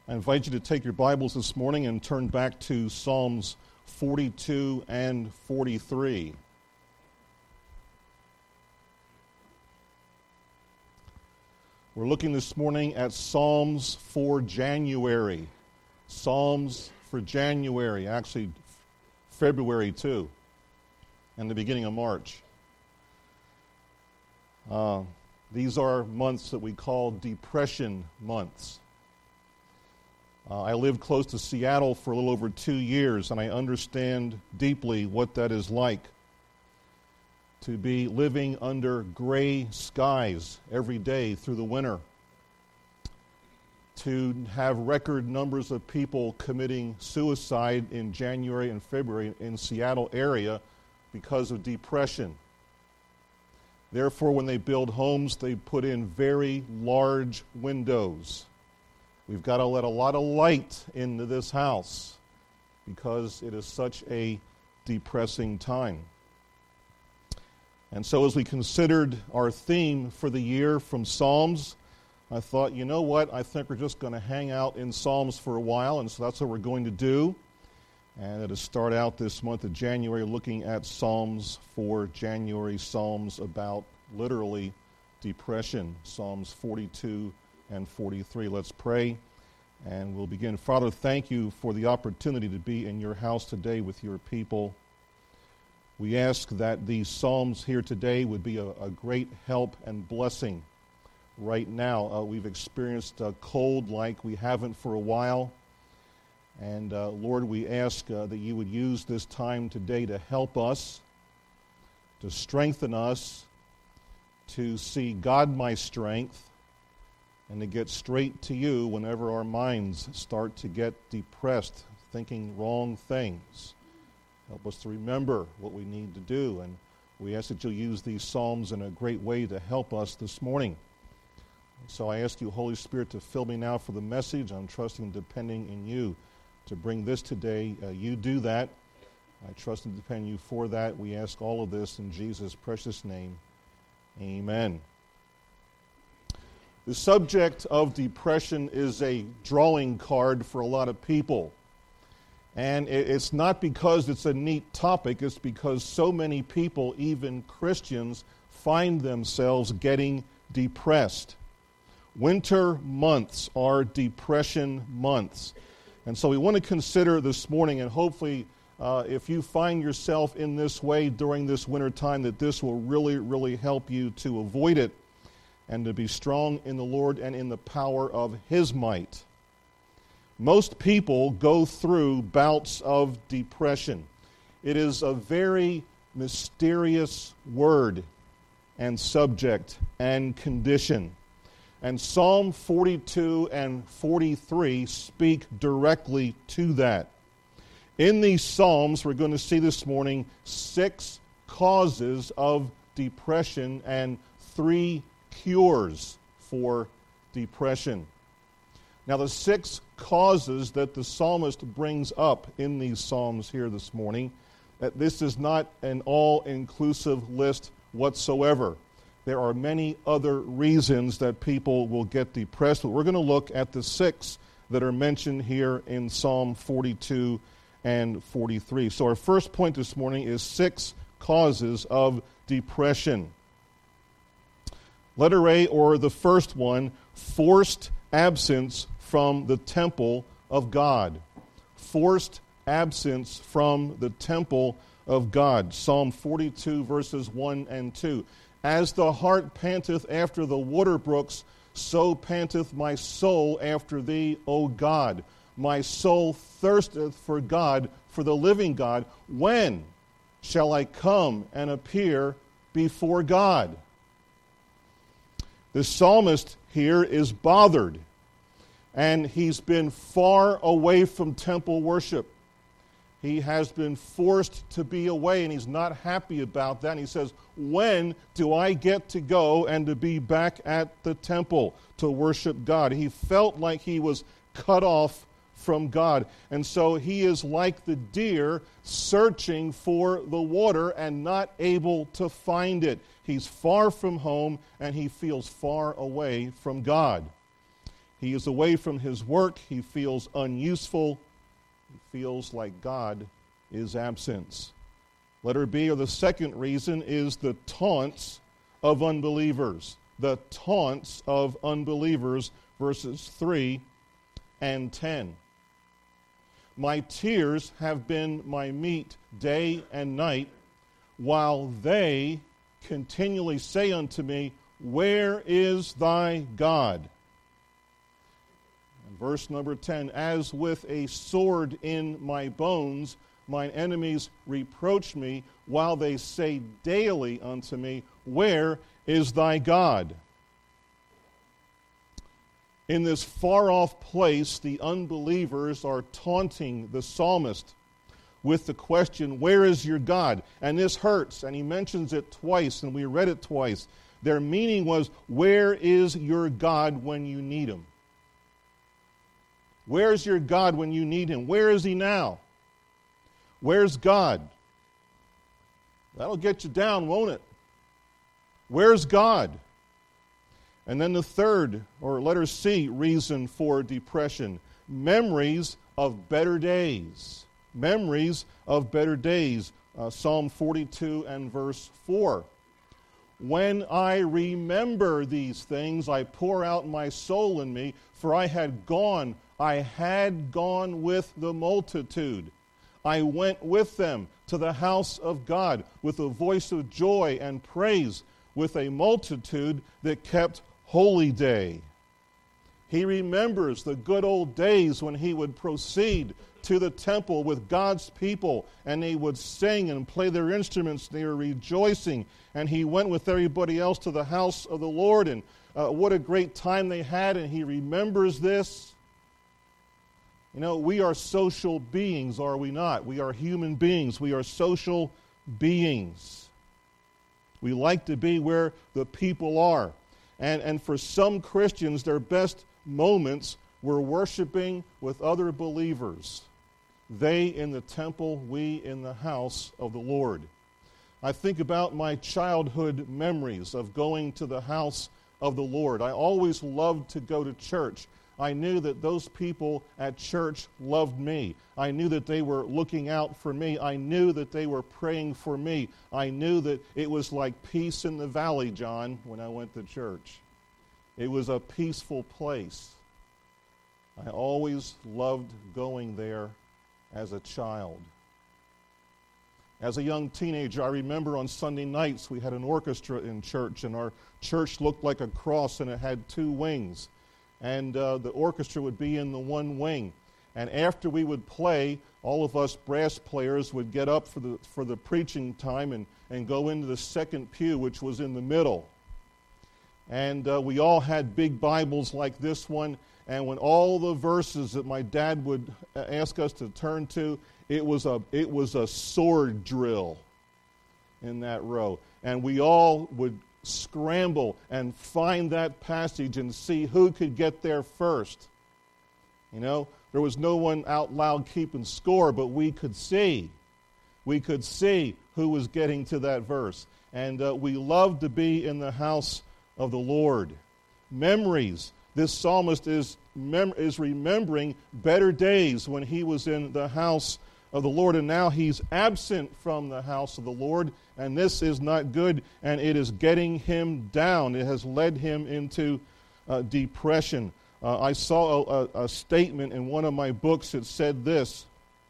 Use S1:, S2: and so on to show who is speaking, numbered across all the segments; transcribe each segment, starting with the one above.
S1: I invite you to take your Bibles this morning and turn back to Psalms 42 and 43. We're looking this morning at Psalms for January. Psalms for January, actually February too, and the beginning of March. These are months that we call depression months. I lived close to Seattle for a little over 2 years, and I understand deeply what that is like to be living under gray skies every day through the winter, to have record numbers of people committing suicide in January and February in Seattle area because of depression. Therefore, when they build homes, they put in very large windows. We've got to let a lot of light into this house because it is such a depressing time. And so as we considered our theme for the year from Psalms, I thought, you know what, I think we're just going to hang out in Psalms for a while, and so that's what we're going to do. And it'll start out this month of January looking at Psalms for January, Psalms about literally depression, Psalms 42 and 43. Let's pray, and we'll begin. Father, thank you for the opportunity to be in your house today with your people. We ask that these Psalms here today would be a great help and blessing right now. We've experienced a cold like we haven't for a while, and Lord, we ask that you would use this time today to help us, to strengthen us, to see God my strength, and to get straight to you whenever our minds start to get depressed, thinking wrong things. Help us to remember what we need to do, and we ask that you'll use these Psalms in a great way to help us this morning. So I ask you, Holy Spirit, to fill me now for the message. I'm trusting and depending in you to bring this today. You do that. I trust and depend on you for that. We ask all of this in Jesus' precious name. Amen. The subject of depression is a drawing card for a lot of people. And it's not because it's a neat topic, it's because so many people, even Christians, find themselves getting depressed. Winter months are depression months. And so we want to consider this morning, and hopefully if you find yourself in this way during this winter time, that this will really, really help you to avoid it and to be strong in the Lord and in the power of His might. Most people go through bouts of depression. It is a very mysterious word and subject and condition. And Psalm 42 and 43 speak directly to that. In these Psalms, we're going to see this morning 6 causes of depression and 3 cures for depression. Now, the 6 causes that the psalmist brings up in these Psalms here this morning, that this is not an all-inclusive list whatsoever. There are many other reasons that people will get depressed, but we're going to look at the 6 that are mentioned here in Psalm 42 and 43. So our first point this morning is 6 causes of depression. Letter A, or the first one, forced absence from the temple of God. Forced absence from the temple of God. Psalm 42, verses 1 and 2. As the hart panteth after the water brooks, so panteth my soul after thee, O God. My soul thirsteth for God, for the living God. When shall I come and appear before God? The psalmist here is bothered, and he's been far away from temple worship. He has been forced to be away, and he's not happy about that. And he says, when do I get to go and to be back at the temple to worship God? He felt like he was cut off from God. And so he is like the deer searching for the water and not able to find it. He's far from home, and he feels far away from God. He is away from his work. He feels unuseful. He feels like God is absent. Letter B, or the second reason, is the taunts of unbelievers. The taunts of unbelievers, verses 3 and 10. My tears have been my meat day and night, while they continually say unto me, where is thy God? And verse number 10, as with a sword in my bones, mine enemies reproach me, while they say daily unto me, where is thy God? In this far-off place, the unbelievers are taunting the psalmist with the question, where is your God? And this hurts, and he mentions it twice, and we read it twice. Their meaning was, where is your God when you need him? Where's your God when you need him? Where is he now? Where's God? That'll get you down, won't it? Where's God? And then the third, or letter C, reason for depression, memories of better days. Memories of better days. Psalm 42 and verse 4. When I remember these things, I pour out my soul in me, for I had gone with the multitude. I went with them to the house of God with a voice of joy and praise, with a multitude that kept holy day. He remembers the good old days when he would proceed to the temple with God's people, and they would sing and play their instruments. They were rejoicing, and he went with everybody else to the house of the Lord, and what a great time they had, and he remembers this. You know, we are social beings, are we not? We are human beings. We are social beings. We like to be where the people are. And for some Christians, their best moments were worshiping with other believers. They in the temple, we in the house of the Lord. I think about my childhood memories of going to the house of the Lord. I always loved to go to church. I knew that those people at church loved me. I knew that they were looking out for me. I knew that they were praying for me. I knew that it was like peace in the valley, John, when I went to church. It was a peaceful place. I always loved going there as a child. As a young teenager, I remember on Sunday nights we had an orchestra in church, and our church looked like a cross, and it had two wings. And the orchestra would be in the one wing. And after we would play, all of us brass players would get up for the preaching time and go into the second pew, which was in the middle. And we all had big Bibles like this one. And when all the verses that my dad would ask us to turn to, it was a sword drill in that row. And we all would scramble and find that passage and see who could get there first. You know, there was no one out loud keeping score, but we could see. We could see who was getting to that verse. And we loved to be in the house of the Lord. Memories. This psalmist is remembering better days when he was in the house of the Lord, and now he's absent from the house of the Lord, and this is not good, and it is getting him down. It has led him into depression. I saw a statement in one of my books that said this,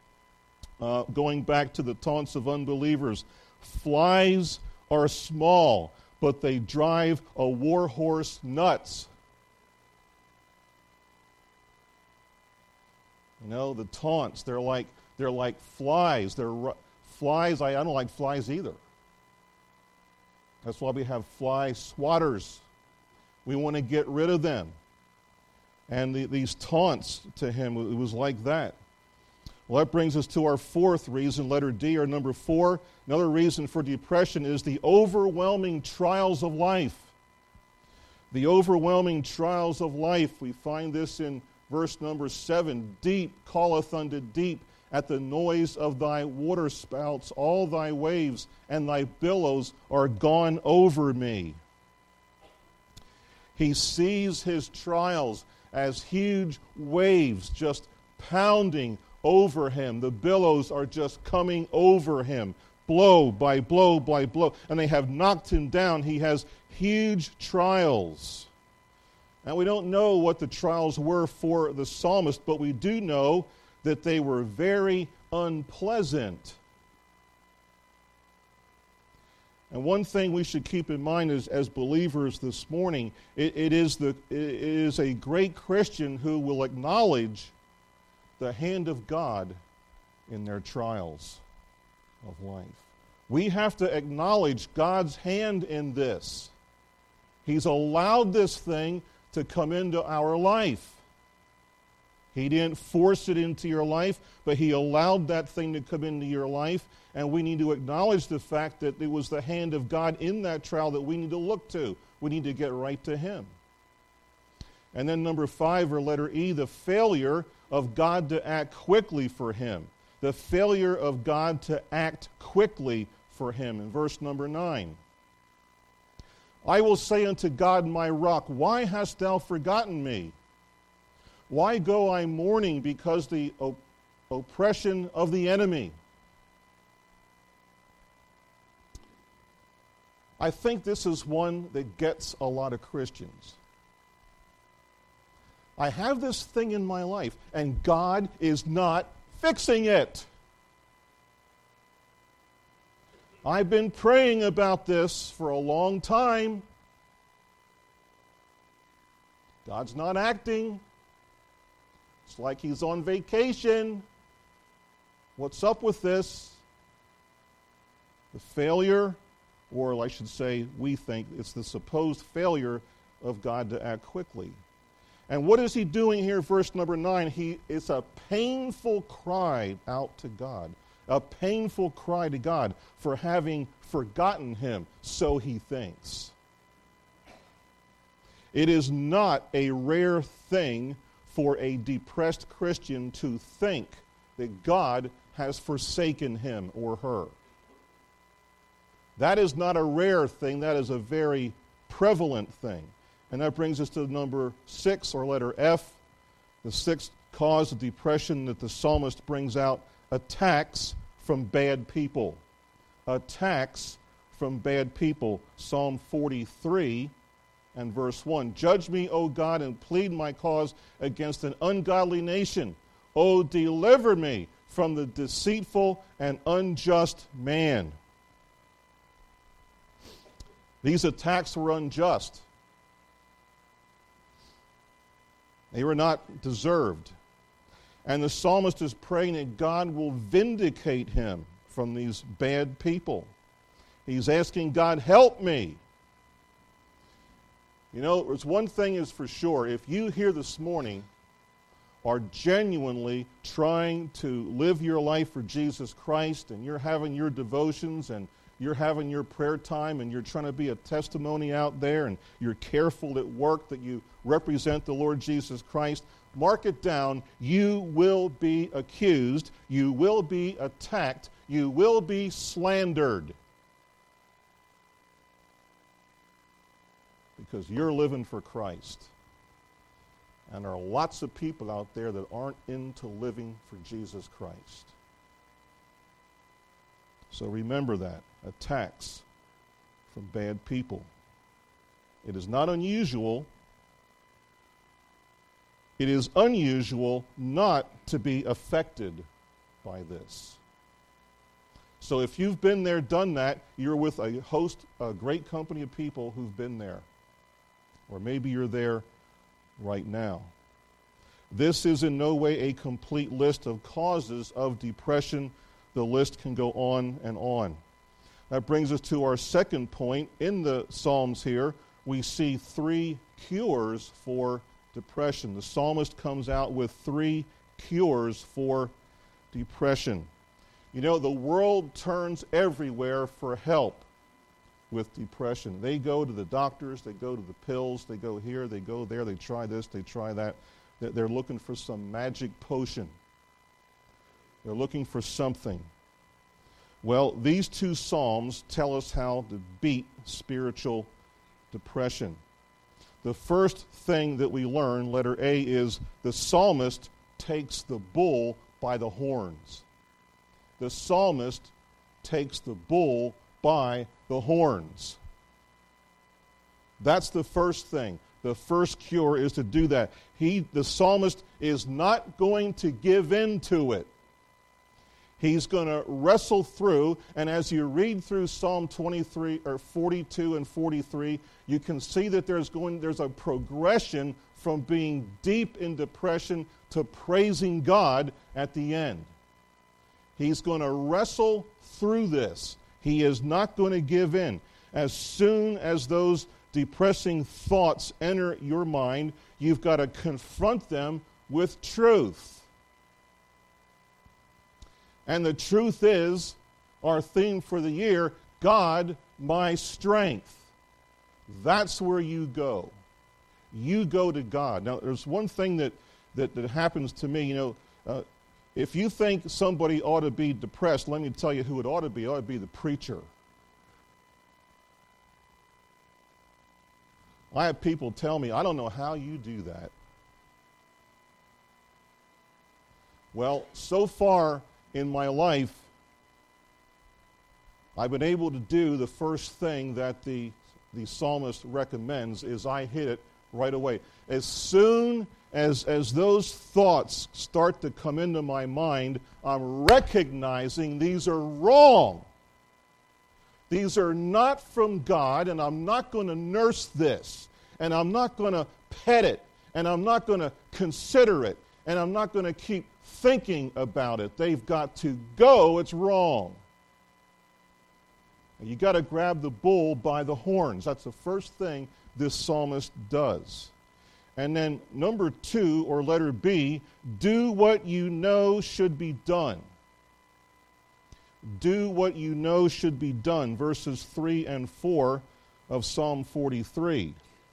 S1: going back to the taunts of unbelievers: flies are small, but they drive a war horse nuts. You know, the taunts, they're like flies. They're flies. I don't like flies either. That's why we have fly swatters. We want to get rid of them. And these taunts to him, it was like that. Well, that brings us to our fourth reason, letter D, or number 4. Another reason for depression is the overwhelming trials of life. The overwhelming trials of life. We find this in verse number 7. Deep calleth unto deep at the noise of thy waterspouts. All thy waves and thy billows are gone over me. He sees his trials as huge waves just pounding over him. The billows are just coming over him, blow by blow by blow, and they have knocked him down. He has huge trials. And we don't know what the trials were for the psalmist, but we do know that they were very unpleasant. And one thing we should keep in mind is, as believers this morning, it is a great Christian who will acknowledge the hand of God in their trials of life. We have to acknowledge God's hand in this. He's allowed this thing to come into our life. He didn't force it into your life, but He allowed that thing to come into your life, and we need to acknowledge the fact that it was the hand of God in that trial that we need to look to. We need to get right to Him. And then number 5, or letter E, the failure of God to act quickly for him. The failure of God to act quickly for him. In verse number 9. I will say unto God my rock, why hast thou forgotten me? Why go I mourning because the oppression of the enemy? I think this is one that gets a lot of Christians. I have this thing in my life, and God is not fixing it. I've been praying about this for a long time. God's not acting. It's like He's on vacation. What's up with this? The failure, or I should say, we think it's the supposed failure of God to act quickly. And what is He doing here, verse number 9? It's a painful cry out to God. A painful cry to God for having forgotten Him, so he thinks. It is not a rare thing for a depressed Christian to think that God has forsaken him or her. That is not a rare thing. That is a very prevalent thing. And that brings us to number 6, or letter F. The sixth cause of depression that the psalmist brings out: attacks from bad people. Attacks from bad people. Psalm 43 and verse 1. Judge me, O God, and plead my cause against an ungodly nation. O deliver me from the deceitful and unjust man. These attacks were unjust. They were not deserved. And the psalmist is praying that God will vindicate him from these bad people. He's asking God, help me. You know, there's one thing is for sure. If you here this morning are genuinely trying to live your life for Jesus Christ, and you're having your devotions, and you're having your prayer time, and you're trying to be a testimony out there, and you're careful at work that you represent the Lord Jesus Christ, mark it down. You will be accused. You will be attacked. You will be slandered. Because you're living for Christ. And there are lots of people out there that aren't into living for Jesus Christ. So remember that. Attacks from bad people. It is not unusual. It is unusual not to be affected by this. So if you've been there, done that, you're with a great company of people who've been there. Or maybe you're there right now. This is in no way a complete list of causes of depression. The list can go on and on. That brings us to our second point. In the Psalms here, we see 3 cures for depression. The psalmist comes out with 3 cures for depression. You know, the world turns everywhere for help with depression. They go to the doctors, they go to the pills, they go here, they go there, they try this, they try that. They're looking for some magic potion. They're looking for something. Well, these 2 psalms tell us how to beat spiritual depression. The first thing that we learn, letter A, is the psalmist takes the bull by the horns. The psalmist takes the bull by the horns. That's the first thing. The first cure is to do that. The psalmist is not going to give in to it. He's going to wrestle through, and as you read through Psalm 23 or 42 and 43, you can see that there's a progression from being deep in depression to praising God at the end. He's going to wrestle through this. He is not going to give in. As soon as those depressing thoughts enter your mind, you've got to confront them with truth. And the truth is, our theme for the year, God, my strength. That's where you go. You go to God. Now, there's one thing that happens to me. If you think somebody ought to be depressed, let me tell you who it ought to be. It ought to be the preacher. I have people tell me, I don't know how you do that. Well, so far in my life, I've been able to do the first thing that the psalmist recommends is I hit it right away. As soon as those thoughts start to come into my mind, I'm recognizing these are wrong. These are not from God, and I'm not going to nurse this, and I'm not going to pet it, and I'm not going to consider it, and I'm not going to keep thinking about it. They've got to go. It's wrong. You got to grab the bull by the horns. That's the first thing this psalmist does. And then number 2, or letter B, do what you know should be done. Do what you know should be done. Verses 3 and 4 of Psalm 43.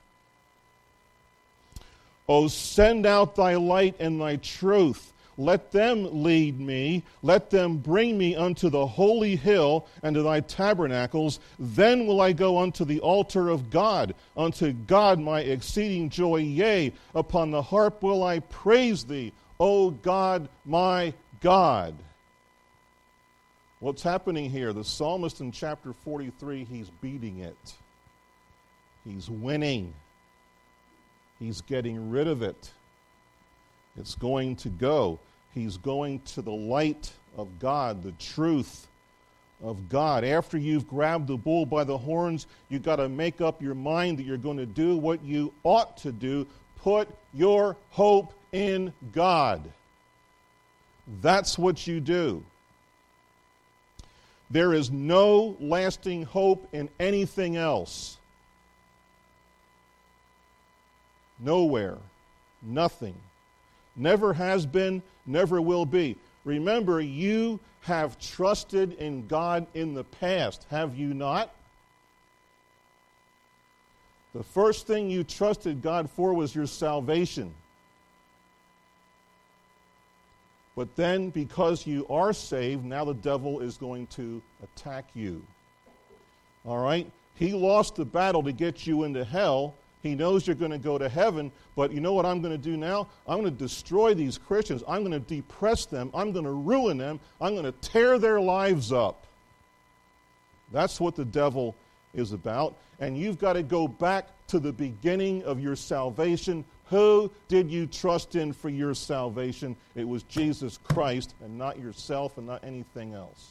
S1: O send out thy light and thy truth. Let them lead me. Let them bring me unto the holy hill and to thy tabernacles. Then will I go unto the altar of God, unto God my exceeding joy. Yea, upon the harp will I praise thee, O God, my God. What's happening here? The psalmist in chapter 43, he's beating it. He's winning. He's getting rid of it. It's going to go. He's going to the light of God, the truth of God. After you've grabbed the bull by the horns, you've got to make up your mind that you're going to do what you ought to do. Put your hope in God. That's what you do. There is no lasting hope in anything else. Nowhere. Nothing. Never has been, never will be. Remember, you have trusted in God in the past, have you not? The first thing you trusted God for was your salvation. But then, because you are saved, now the devil is going to attack you. All right? He lost the battle to get you into hell. He knows you're going to go to heaven, but you know what I'm going to do now? I'm going to destroy these Christians. I'm going to depress them. I'm going to ruin them. I'm going to tear their lives up. That's what the devil is about. And you've got to go back to the beginning of your salvation. Who did you trust in for your salvation? It was Jesus Christ, and not yourself and not anything else.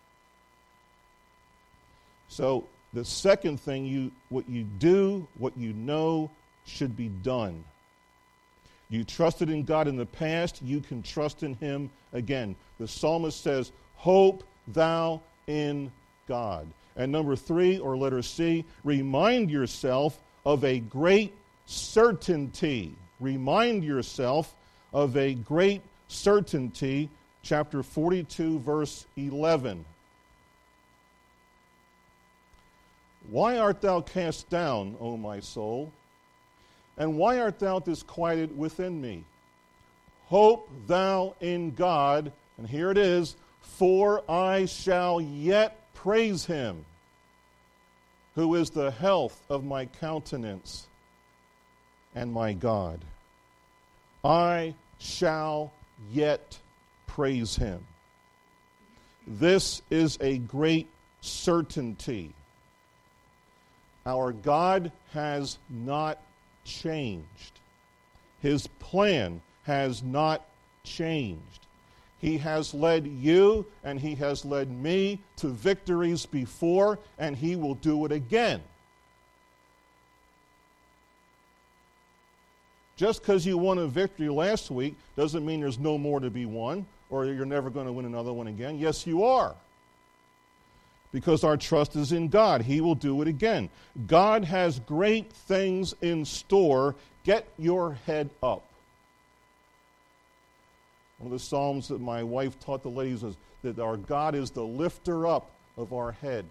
S1: So, the second thing, what you do, what you know should be done. You trusted in God in the past, you can trust in Him again. The psalmist says, hope thou in God. And number 3, or letter C, remind yourself of a great certainty. Remind yourself of a great certainty. Chapter 42, verse 11. Why art thou cast down, O my soul? And why art thou disquieted within me? Hope thou in God, and here it is, for I shall yet praise Him, who is the health of my countenance and my God. I shall yet praise him. This is a great certainty. Our God has not changed. His plan has not changed. He has led you and he has led me to victories before, and he will do it again. Just because you won a victory last week doesn't mean there's no more to be won, or you're never going to win another one again. Yes, you are. Because our trust is in God. He will do it again. God has great things in store. Get your head up. One of the Psalms that my wife taught the ladies was that our God is the lifter up of our head.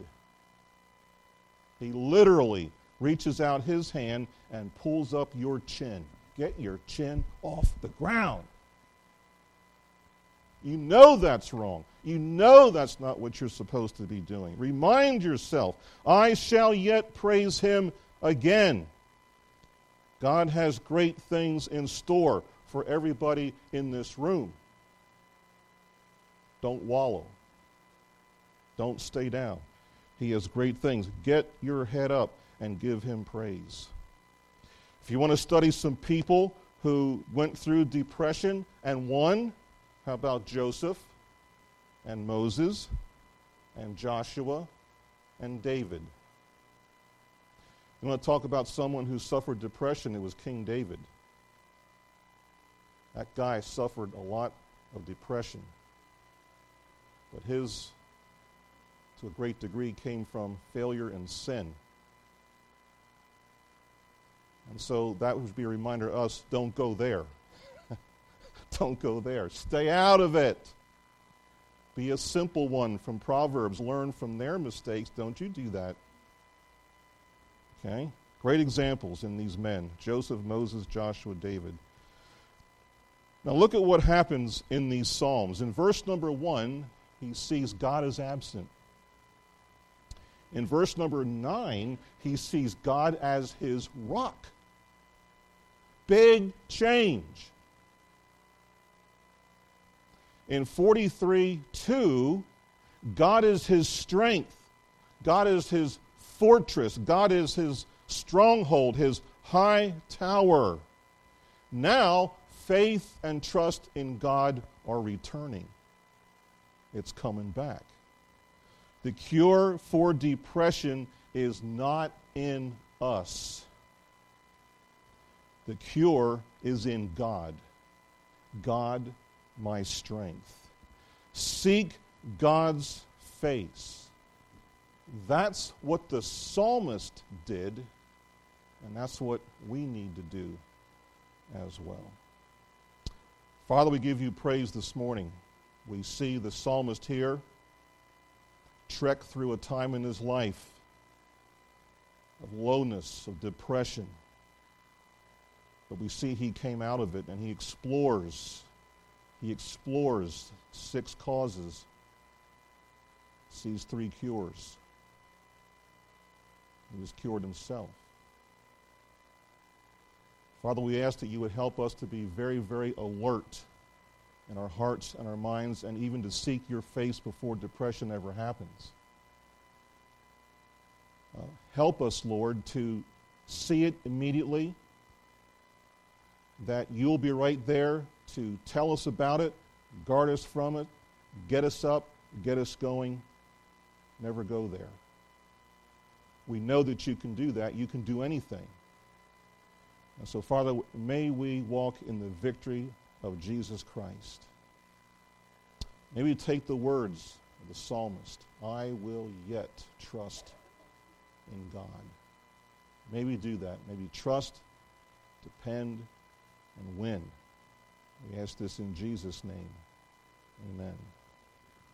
S1: He literally reaches out his hand and pulls up your chin. Get your chin off the ground. You know that's wrong. You know that's not what you're supposed to be doing. Remind yourself, I shall yet praise him again. God has great things in store for everybody in this room. Don't wallow. Don't stay down. He has great things. Get your head up and give him praise. If you want to study some people who went through depression and won, how about Joseph and Moses and Joshua and David? You want to talk about someone who suffered depression? It was King David. That guy suffered a lot of depression. But his, to a great degree, came from failure and sin. And so that would be a reminder to us, don't go there. Don't go there. Stay out of it. Be a simple one from Proverbs. Learn from their mistakes. Don't you do that. Okay? Great examples in these men. Joseph, Moses, Joshua, David. Now look at what happens in these Psalms. In verse number 1, he sees God is absent. In verse number 9, he sees God as his rock. Big change. In 43:2, God is his strength. God is his fortress. God is his stronghold, his high tower. Now, faith and trust in God are returning. It's coming back. The cure for depression is not in us. The cure is in God. God, my strength. Seek God's face. That's what the psalmist did, and that's what we need to do as well. Father, we give you praise this morning. We see the psalmist here trek through a time in his life of lowness, of depression. But we see he came out of it and he explores 6 causes, sees 3 cures. He was cured himself. Father, we ask that you would help us to be very, very alert in our hearts and our minds, and even to seek your face before depression ever happens. Help us, Lord, to see it immediately, that you'll be right there to tell us about it, guard us from it, get us up, get us going, never go there. We know that you can do that. You can do anything. And so, Father, may we walk in the victory of Jesus Christ. May we take the words of the psalmist, I will yet trust in God. May we do that. May we trust, depend, and win. We ask this in Jesus' name. Amen.